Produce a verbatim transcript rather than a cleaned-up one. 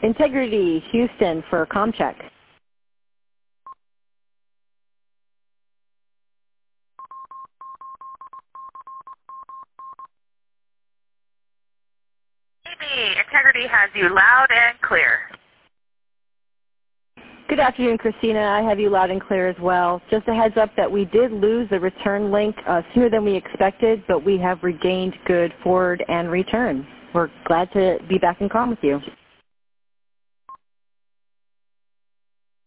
Integrity, Houston for comm check. Amy, Integrity has you loud and clear. Good afternoon, Christina. I have you loud and clear as well. Just a heads up that we did lose the return link uh, sooner than we expected, but we have regained good forward and return. We're glad to be back in comm with you.